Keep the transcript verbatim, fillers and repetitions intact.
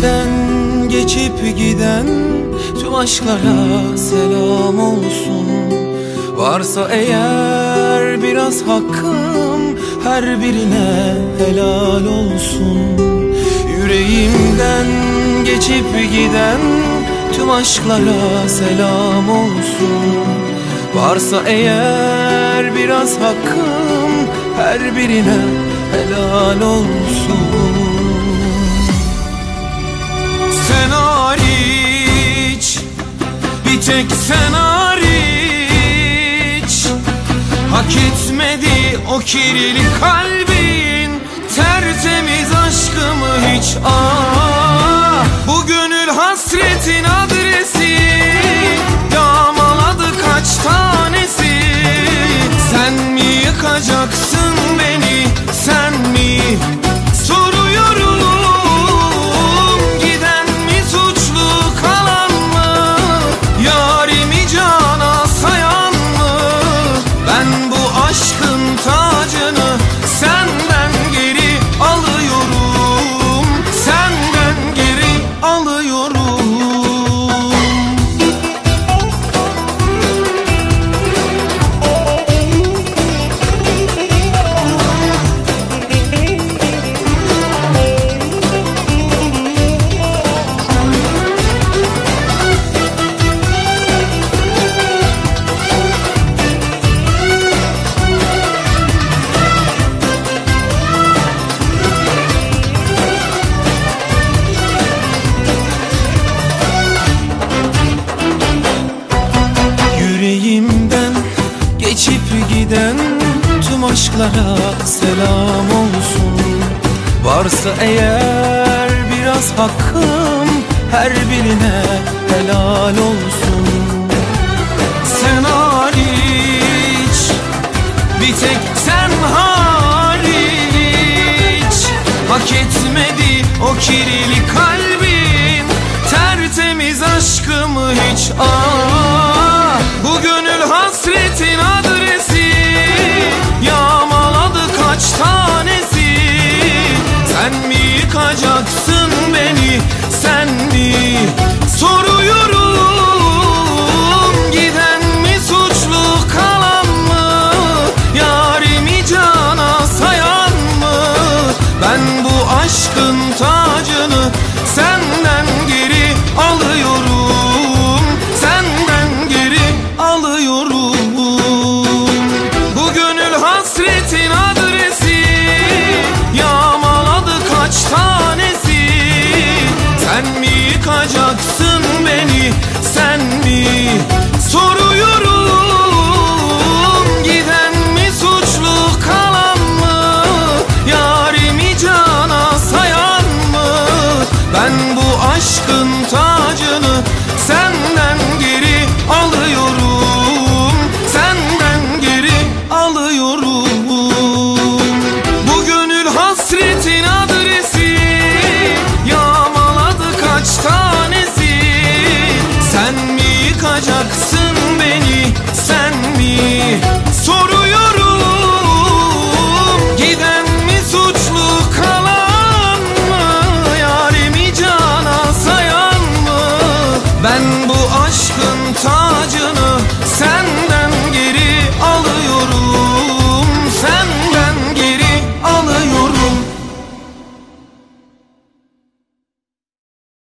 Yüreğimden geçip giden tüm aşklara selam olsun. Varsa eğer biraz hakkım, her birine helal olsun. Yüreğimden geçip giden tüm aşklara selam olsun. Varsa eğer biraz hakkım, her birine helal olsun. Sen hariç, bir tek sen hariç, hak etmedi o kirli kalbin tertemiz aşkımı hiç. Ah, bu gönül hasretin adresi yağmaladı kaç tanesi. Sen mi yıkacaksın beni, sen mi? Soruyorum, giden mi suçlu, kalan mı? Yarimi cana sayan mı? Ben bu aşkın tacını senden geri alıyorum, senden geri alıyorum. Yüreğimden geçip giden tüm aşklara selam olsun. Varsa eğer biraz hakkım, her birine helal olsun. Sen hariç, bir tek sen hariç, hak etmedi o kirli kalbin tertemiz aşkımı hiç. Ah, bu gönül hasretin adresi yağmaladı kaç tanesi. Sen mi yıkacaksın beni, sen mi? Soruyorum, giden mi suçlu, kalan mı? Yarimi cana sayan mı? Ben bu aşkın tacını senden geri alıyorum, senden geri alıyorum. Bu gönül hasretin adresi yağmaladı kaç tanesi. Sen mi yıkacaksın beni, sen mi? Soruyorum, giden mi suçlu, kalan mı? Yarimi cana sayan mı? Ben bu aşkın tacını senden geri alıyorum, senden geri alıyorum. Bu gönül hasretin adresi yağmaladı kaç tanesi. Sen mi yıkacaksın beni, sen mi? Soruyorum, giden mi suçlu, kalan mı? Yarimi cana sayan mı? Ben bu aşkın tacını senden